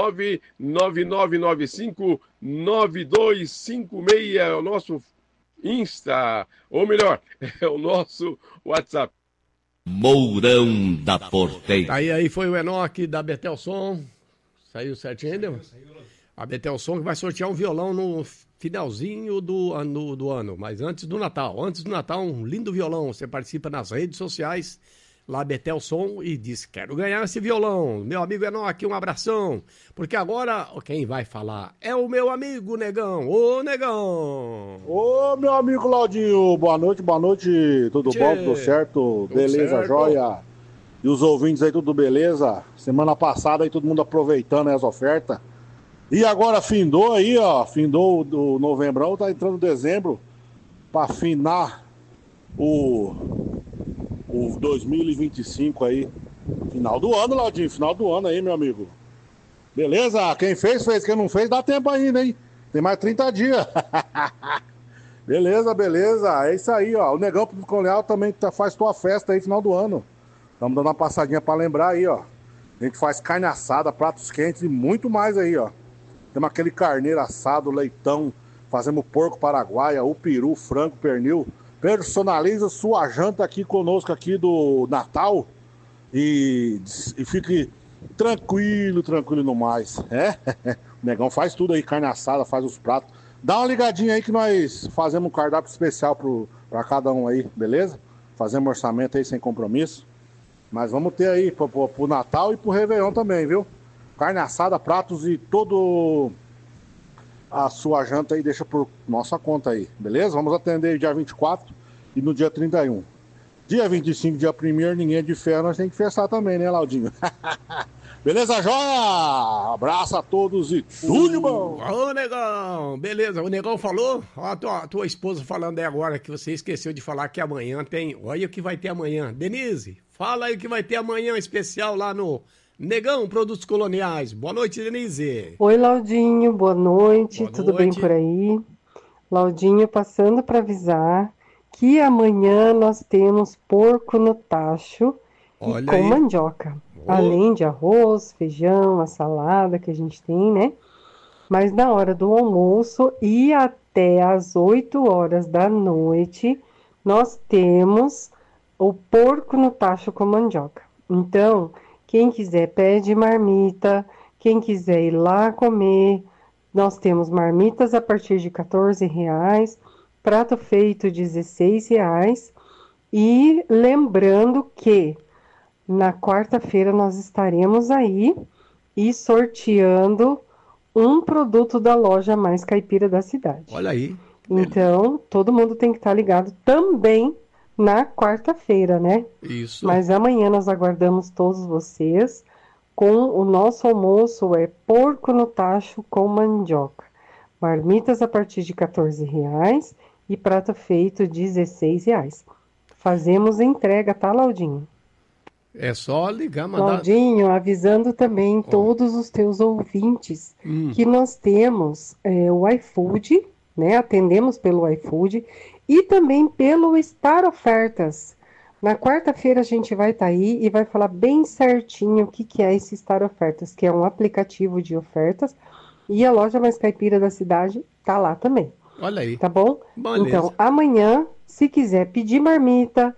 S14: 99995-9256 é o nosso Insta, ou melhor, é o nosso WhatsApp.
S6: Mourão da Porteira.
S5: Aí foi o Enoque da Betel Som. Saiu certinho ainda? A Betel Som que vai sortear um violão no finalzinho do ano, mas antes do Natal. Antes do Natal, um lindo violão. Você participa nas redes sociais, lá Betel Som, e diz, quero ganhar esse violão. Meu amigo Enoque, um abração. Porque agora, quem vai falar é o meu amigo Negão. Ô, Negão!
S15: Ô, meu amigo Laudinho, boa noite. Tudo bom? Tudo certo? Beleza, certo. Joia? E os ouvintes aí, tudo beleza? Semana passada aí todo mundo aproveitando as ofertas. E agora findou aí, ó. Findou o novembrão, tá entrando dezembro. Pra afinar o 2025 aí. Final do ano, Laudinho. Final do ano aí, meu amigo. Beleza? Quem fez. Quem não fez, dá tempo ainda, hein? Tem mais 30 dias. Beleza. É isso aí, ó. O Negão do Colonial também faz tua festa aí, final do ano. Estamos dando uma passadinha pra lembrar aí, ó. A gente faz carne assada, pratos quentes e muito mais aí, ó. Temos aquele carneiro assado, leitão. Fazemos porco paraguaia, o peru, frango, pernil. Personaliza sua janta aqui conosco aqui do Natal. E fique tranquilo no mais. O Negão faz tudo aí, carne assada, faz os pratos. Dá uma ligadinha aí que nós fazemos um cardápio especial pra cada um aí, beleza? Fazemos orçamento aí sem compromisso. Mas vamos ter aí pro Natal e pro Réveillon também, viu? Carne assada, pratos e todo a sua janta aí deixa por nossa conta aí, beleza? Vamos atender dia 24 e no dia 31. Dia 25, dia 1º, ninguém é de ferro, nós temos que festar também, né, Laudinho? Beleza, joia? Abraço a todos e tudo de bom!
S5: Ô, Negão! Beleza, o Negão falou, ó, tua esposa falando aí agora que você esqueceu de falar que amanhã tem... Olha o que vai ter amanhã. Denise, fala aí o que vai ter amanhã especial lá no Negão Produtos Coloniais. Boa noite, Denise.
S16: Oi, Laudinho, boa noite. Tudo bem por aí? Laudinho, passando para avisar que amanhã nós temos porco no tacho e com mandioca. Além de arroz, feijão, a salada que a gente tem, né? Mas na hora do almoço e até às 8 horas da noite, nós temos o porco no tacho com mandioca. Então, quem quiser pede marmita, quem quiser ir lá comer, nós temos marmitas a partir de R$14, prato feito R$16. E lembrando que na quarta-feira nós estaremos aí e sorteando um produto da loja mais caipira da cidade.
S5: Olha aí.
S16: Então, todo mundo tem que estar ligado também na quarta-feira, né?
S5: Isso.
S16: Mas amanhã nós aguardamos todos vocês com o nosso almoço, porco no tacho com mandioca. Marmitas a partir de R$14 e prato feito R$16. Fazemos entrega, tá, Laudinho?
S5: É só ligar, mandar...
S16: Laudinho, avisando também todos os teus ouvintes que nós temos o iFood, né? Atendemos pelo iFood e também pelo Star Ofertas. Na quarta-feira a gente vai estar aí e vai falar bem certinho o que é esse Star Ofertas, que é um aplicativo de ofertas, e a loja mais caipira da cidade tá lá também.
S5: Olha aí.
S16: Tá bom?
S5: Beleza.
S16: Então, amanhã, se quiser pedir marmita,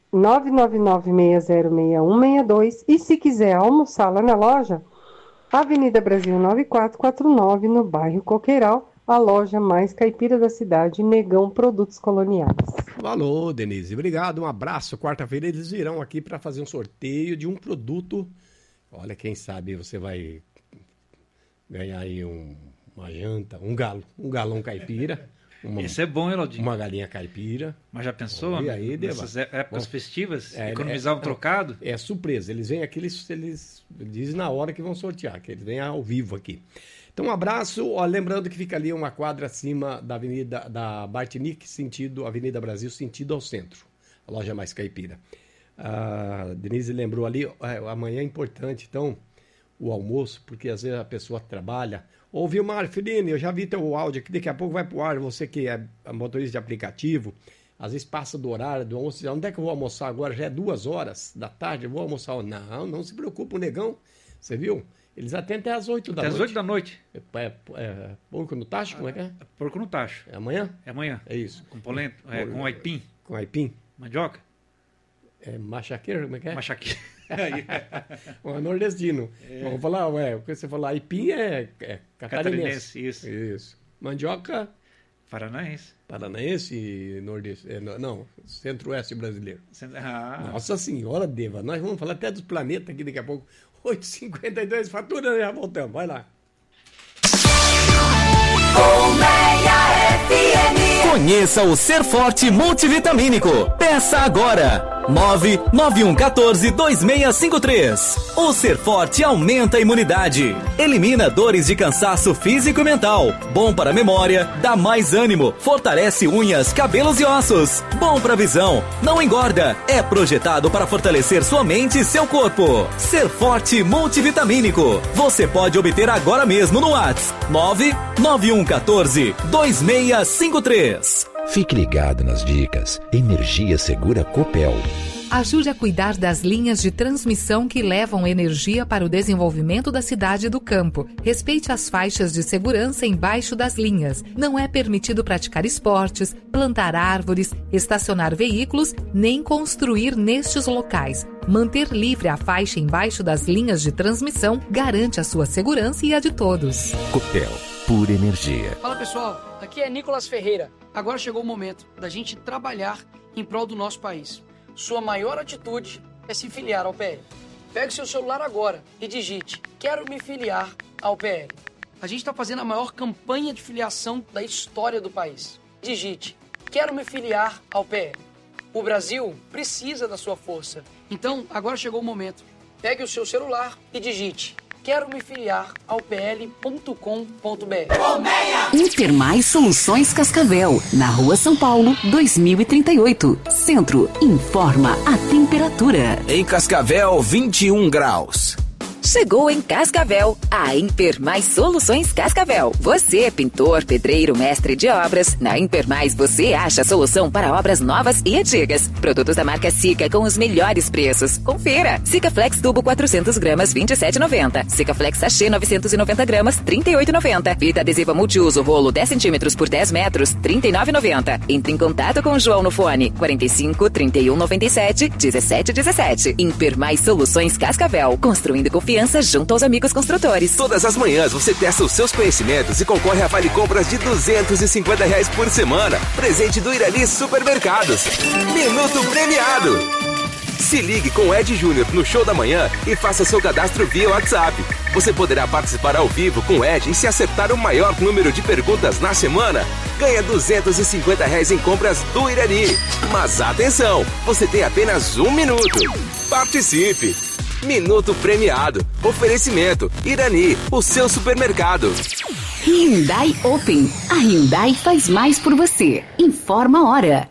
S16: 999-606162, e se quiser almoçar lá na loja, Avenida Brasil 9449, no bairro Coqueiral, a loja mais caipira da cidade, Negão Produtos Coloniais.
S5: Falou, Denise. Obrigado, um abraço. Quarta-feira eles virão aqui para fazer um sorteio de um produto. Olha, quem sabe você vai ganhar aí uma janta, um galão caipira.
S7: Esse é bom, hein, Laudinho?
S5: Uma galinha caipira.
S7: Mas já pensou?
S5: E aí,
S7: nessas épocas festivas, economizar um trocado?
S5: É surpresa. Eles vêm aqui, eles dizem na hora que vão sortear, que eles vêm ao vivo aqui. Então, um abraço. Ó, lembrando que fica ali uma quadra acima da Avenida da Bartinique, sentido Avenida Brasil, sentido ao centro. A loja mais caipira. A Denise lembrou ali, amanhã é importante, então, o almoço, porque às vezes a pessoa trabalha. Ô, Vilmar Filini, eu já vi teu áudio aqui, daqui a pouco vai pro ar, você que é motorista de aplicativo, às vezes passa do horário do almoço, onde é que eu vou almoçar agora? Já é 2h da tarde, eu vou almoçar. Não se preocupa, o Negão, você viu? Eles atendem até às 8 da noite.
S7: Até às 8 da noite.
S5: Porco no tacho, como é que é?
S7: Porco no tacho.
S5: É amanhã?
S7: É amanhã.
S5: É isso.
S7: Com polenta, com aipim.
S5: Com aipim?
S7: Mandioca?
S5: É machaqueiro, como é que é?
S7: Machaqueiro.
S5: É nordestino. Vamos falar, porque você falou aipim é catarinense.
S7: Isso.
S5: Mandioca?
S7: Paranaense.
S5: Paranaense e nordeste. Não, centro-oeste brasileiro. Nossa senhora, Deva. Nós vamos falar até dos planetas aqui daqui a pouco. 8h52, fatura, já voltamos. Vai lá.
S17: Conheça o Ser Forte Multivitamínico. Peça agora. 991142653. O Ser Forte aumenta a imunidade, elimina dores de cansaço físico e mental, bom para a memória, dá mais ânimo, fortalece unhas, cabelos e ossos, bom para a visão, não engorda, é projetado para fortalecer sua mente e seu corpo. Ser Forte Multivitamínico. Você pode obter agora mesmo no WhatsApp 991142653.
S18: Fique ligado nas dicas. Energia Segura Copel.
S19: Ajude a cuidar das linhas de transmissão que levam energia para o desenvolvimento da cidade e do campo. Respeite as faixas de segurança embaixo das linhas. Não é permitido praticar esportes, plantar árvores, estacionar veículos, nem construir nestes locais. Manter livre a faixa embaixo das linhas de transmissão garante a sua segurança e a de todos.
S18: Copel, pura energia.
S20: Fala pessoal, aqui é Nicolas Ferreira. Agora chegou o momento da gente trabalhar em prol do nosso país. Sua maior atitude é se filiar ao PL. Pegue seu celular agora e digite: quero me filiar ao PL. A gente está fazendo a maior campanha de filiação da história do país. Digite: quero me filiar ao PL. O Brasil precisa da sua força. Então, agora chegou o momento. Pegue o seu celular e digite: quero me filiar ao pl.com.br.
S21: Hipermais Soluções Cascavel, na Rua São Paulo, 2038. Centro, informa a temperatura.
S17: Em Cascavel, 21 graus.
S1: Chegou em Cascavel, a Hipermais Soluções Cascavel. Você é pintor, pedreiro, mestre de obras. Na Hipermais você acha a solução para obras novas e antigas. Produtos da marca Sica com os melhores preços. Confira. Sica Flex Tubo 400 gramas, R$ 27,90. Sica Flex Sachê 990 gramas, R$ 38,90. Fita adesiva multiuso rolo 10 centímetros por 10 metros, R$ 39,90. Entre em contato com o João no fone 45 31 97 17 17. Hipermais Soluções Cascavel. Construindo confiança junto aos amigos construtores.
S17: Todas as manhãs você testa os seus conhecimentos e concorre a vale compras de R$250 por semana. Presente do Irani Supermercados. Minuto premiado.
S3: Se ligue com o Ed Júnior no Show da Manhã e faça seu cadastro via WhatsApp. Você poderá participar ao vivo com o Ed e se acertar o maior número de perguntas na semana, ganha R$250 em compras do Irani. Mas atenção, você tem apenas 1 minuto. Participe! Minuto premiado. Oferecimento Irani, o seu supermercado.
S21: Hyundai Open. A Hyundai faz mais por você. Informa a hora.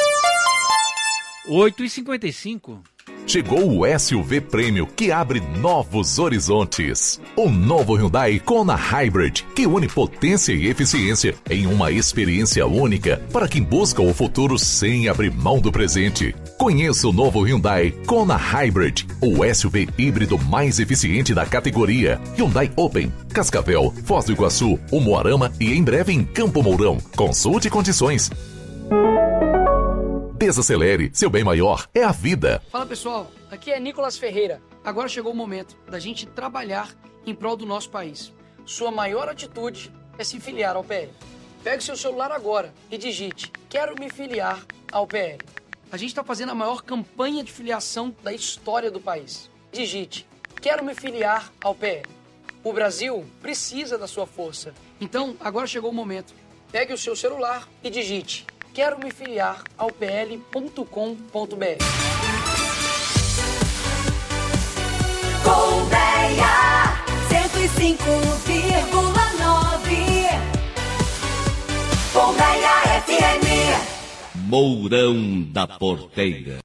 S7: 8h55.
S22: Chegou o SUV Prêmio que abre novos horizontes. O novo Hyundai Kona Hybrid, que une potência e eficiência em uma experiência única para quem busca o futuro sem abrir mão do presente. Conheça o novo Hyundai Kona Hybrid, o SUV híbrido mais eficiente da categoria. Hyundai Open, Cascavel, Foz do Iguaçu, Umuarama e em breve em Campo Mourão. Consulte condições. Desacelere, seu bem maior é a vida.
S20: Fala pessoal, aqui é Nicolas Ferreira. Agora chegou o momento da gente trabalhar em prol do nosso país. Sua maior atitude é se filiar ao PL. Pegue seu celular agora e digite: quero me filiar ao PL. A gente está fazendo a maior campanha de filiação da história do país. Digite: quero me filiar ao PL. O Brasil precisa da sua força. Então, agora chegou o momento. Pegue o seu celular e digite: quero me filiar ao pl.com.br.
S2: Colmeia 105,9. Colmeia FM.
S6: Mourão da Porteira.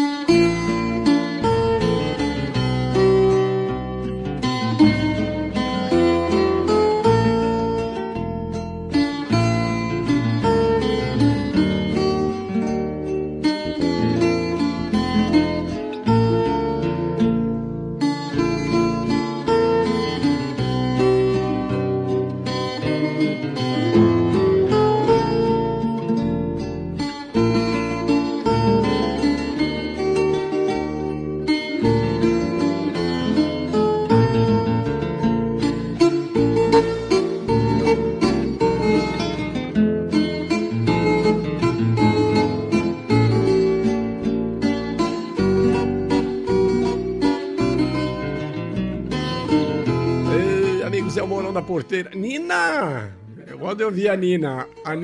S5: Porteira. Nina! Quando eu vi a Nina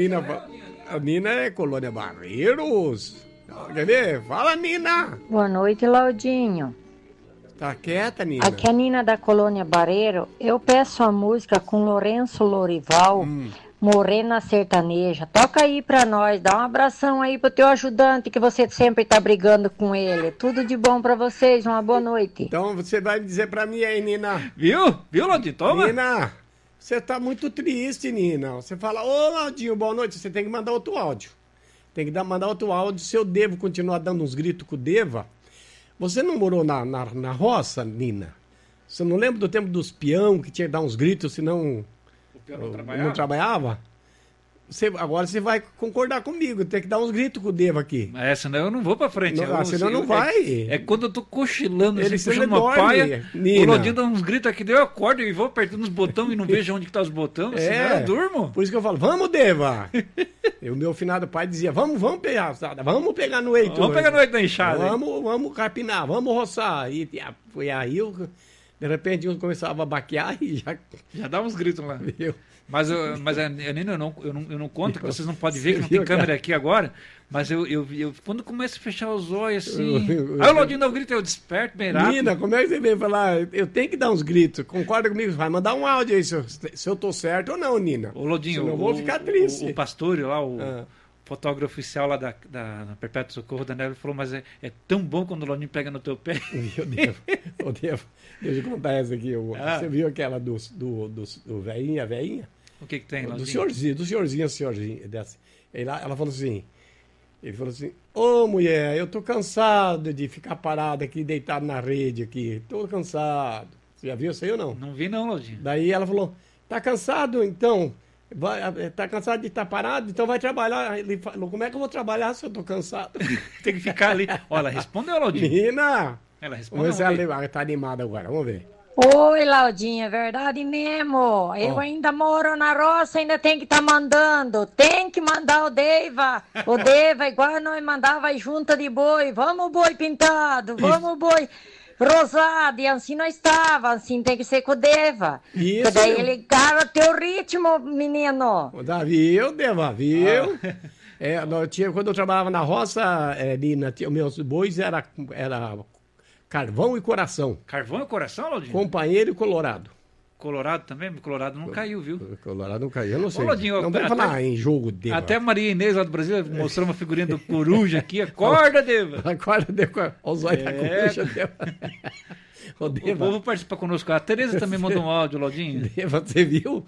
S5: é Colônia Barreiros. Quer ver? Fala, Nina!
S23: Boa noite, Laudinho.
S5: Tá quieta, Nina?
S23: Aqui é a Nina da Colônia Barreiro. Eu peço a música com Lourenço Lorival, Morena Sertaneja. Toca aí pra nós, dá um abração aí pro teu ajudante, que você sempre tá brigando com ele. Tudo de bom pra vocês, uma boa noite.
S5: Então você vai dizer pra mim aí, Nina.
S7: Viu? Viu, Laudinho? Toma.
S5: Nina, você tá muito triste, Nina. Você fala: ô, Laudinho, boa noite. Você tem que mandar outro áudio. Tem que mandar outro áudio. Se eu devo continuar dando uns gritos com o Deva. Você não morou na roça, Nina? Você não lembra do tempo dos peão que tinha que dar uns gritos, senão
S7: o peão não
S5: trabalhava? Agora você vai concordar comigo, tem que dar uns gritos com o Deva aqui.
S7: Senão eu não vou pra frente.
S5: Senão não vai.
S7: É quando eu tô cochilando,
S5: ele
S7: puxando uma paia, o Lodinho dá uns gritos aqui, eu acordo e vou apertando os botões e não vejo onde que tá os botões, senão eu durmo.
S5: Por isso que eu falo: vamos, Deva. E o meu finado pai dizia: vamos pegar no eito.
S7: Vamos pegar no eito da enxada.
S5: Vamos carpinar, vamos roçar. E aí de repente um começava a baquear e
S7: já dava uns gritos lá. Viu? Mas Nina, eu não conto, que vocês não podem ver, que não tem câmera aqui agora, mas eu quando começo a fechar os olhos assim, aí o Lodinho dá um grito, eu desperto bem rápido.
S5: Nina, como é que você vem falar? Eu tenho que dar uns gritos, concorda comigo? Vai mandar um áudio aí, se eu tô certo ou não, Nina.
S7: O Lodinho,
S5: senão eu vou ficar triste.
S7: O Pastor lá, fotógrafo oficial lá da Perpétuo Socorro, Daniel, ele falou: mas é tão bom quando o Lodinho pega no teu pé.
S5: Meu Deus, deixa eu contar essa aqui. Você viu aquela do velhinha, a velhinha?
S7: O que tem,
S5: Lodinho? Do senhorzinho. Ela falou assim, ele falou assim: ô mulher, eu tô cansado de ficar parado aqui, deitado na rede aqui, tô cansado. Você já viu isso aí ou não?
S7: Não vi não, Lodinho.
S5: Daí ela falou: tá cansado então? Tá cansado de estar parado? Então vai trabalhar. Ele falou: como é que eu vou trabalhar se eu tô cansado?
S7: Tem que ficar ali. Olha, ela respondeu, Lodinho.
S5: Nina!
S7: Ela respondeu.
S5: Vamos ver se ela tá animada agora, vamos ver.
S23: Oi, Laudinha, verdade mesmo. Eu ainda moro na roça, ainda tem que estar mandando. Tem que mandar o Deiva. O Deiva, igual nós mandava a junta de boi. Vamos, boi pintado, vamos, boi rosado. E assim nós estava, assim tem que ser com o Deiva. Isso. Daí ele cara teu ritmo, menino.
S5: Viu, Deiva, viu? Quando eu trabalhava na roça, meus bois era carvão e coração.
S7: Carvão e coração, Laudinho?
S5: Companheiro e colorado.
S7: Colorado também? Colorado não caiu, viu?
S5: Colorado não caiu, eu não sei.
S7: Ô, Laudinho,
S5: não vamos falar em jogo, Deva.
S7: Até a Maria Inês lá do Brasil mostrou uma figurinha do coruja aqui. Acorda, Deva!
S5: Acorda, Deva. Olha os olhos da coruja, Deva.
S7: O povo participa conosco. A Tereza também mandou um áudio, Laudinho.
S5: Deva, você viu?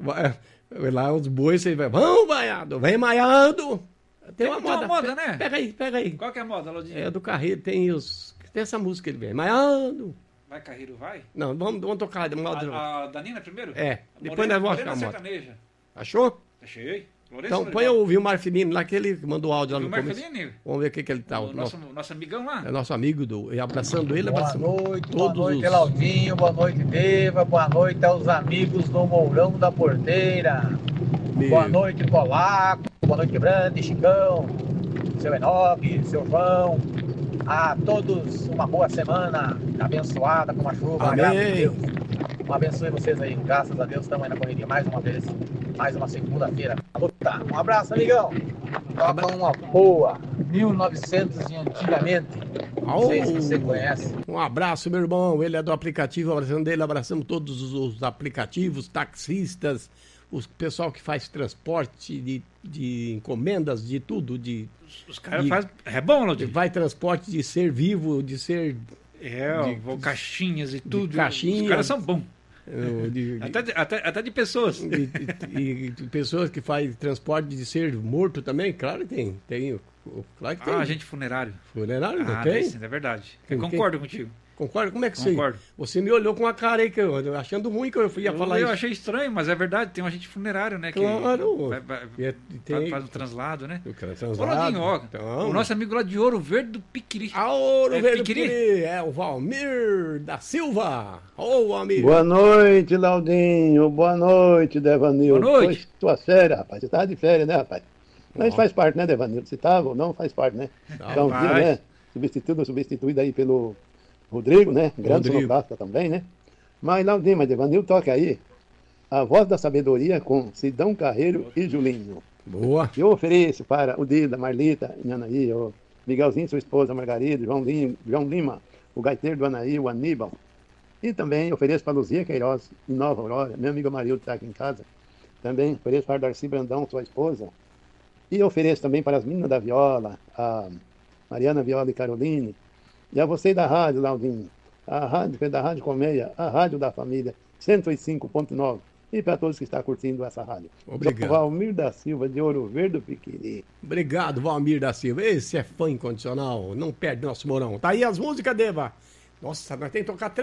S5: Lá os bois, você vai, vamos, maiado, vem maiado. Tem uma
S7: moda, né?
S5: Pega aí.
S7: Qual que é a moda, Laudinho?
S5: É do Carreiro, tem essa música, ele vem, maiado.
S7: Vai, Carreiro, vai?
S5: Não, vamos tocar de moda.
S7: A da Nina primeiro?
S5: Depois nós vamos achar a moda. Achou?
S7: Achei.
S5: Então põe o Vilmar Filini lá, que ele mandou áudio lá no começo.
S7: Filini?
S5: Vamos ver o que ele tá.
S7: Nosso amigão lá?
S5: É nosso amigo, e abraçando ele, abraçando
S4: boa noite, Laudinho, boa noite, Deva, boa noite aos amigos do Mourão da Porteira. Boa noite, Polaco, boa noite, Quebrante, Chicão, seu Enoque, seu João. A todos uma boa semana, abençoada com a chuva, a graça de Deus. Abençoe vocês aí, graças a Deus, estamos aí na correria mais uma vez, mais uma segunda-feira. Um abraço, amigão. Toca uma boa, 1900 e antigamente. Não sei se você conhece.
S5: Um abraço, meu irmão. Ele é do aplicativo, abraçando ele, abraçamos todos os aplicativos, taxistas, o pessoal que faz transporte de encomendas, de tudo.
S7: Os caras fazem. É bom, Laudinho?
S5: Vai transporte de ser vivo, de ser.
S7: Caixinhas e tudo.
S5: Caixinhas.
S7: Os caras são bons. Até de pessoas.
S5: E pessoas que fazem transporte de ser morto também, claro que tem. Claro que tem.
S7: Agente funerário.
S5: Funerário, não tem?
S7: Sim, é verdade. Eu concordo contigo.
S5: Concorda? Como é que
S7: Concordo.
S5: Você me olhou com uma cara aí, achando ruim que eu ia falar isso.
S7: Eu achei estranho, mas é verdade, tem um agente funerário, né?
S5: Claro.
S7: Que faz um translado, né?
S5: Então,
S7: o nosso amigo lá de Ouro Verde do Piquiri.
S5: Ouro Verde do Piquiri. É o Valmir da Silva. Ô, amigo.
S9: Boa noite, Laudinho. Boa noite, Devanil.
S7: Boa noite.
S9: Tua férias, rapaz. Você tava de férias, né, rapaz? Mas faz parte, né, Devanil? Você tava ou não, faz parte, né? Então, né? Substituído aí pelo Rodrigo, né? Grande sonoplastica também, né? Mas, Laudinho, Devanil, toca aí A Voz da Sabedoria com Sidão Carreiro e Julinho.
S5: Boa.
S9: Eu ofereço para o Dida, Marlita, Anaí, o Miguelzinho, sua esposa, Margarida, João Lima, o gaiteiro do Anaí, o Aníbal. E também ofereço para Luzia Queiroz, em Nova Aurora, meu amigo Marildo está aqui em casa. Também ofereço para Darcy Brandão, sua esposa. E ofereço também para as meninas da viola, a Mariana Viola e Caroline. E a você da rádio, Laudinho, a rádio da Rádio Colmeia, a rádio da família, 105.9. E para todos que estão curtindo essa rádio.
S5: Obrigado.
S9: Valmir da Silva, de Ouro Verde do Piquiri.
S5: Obrigado, Valmir da Silva. Esse é fã incondicional, não perde nosso Mourão. Tá aí as músicas, Deva. Nossa, nós temos que tocar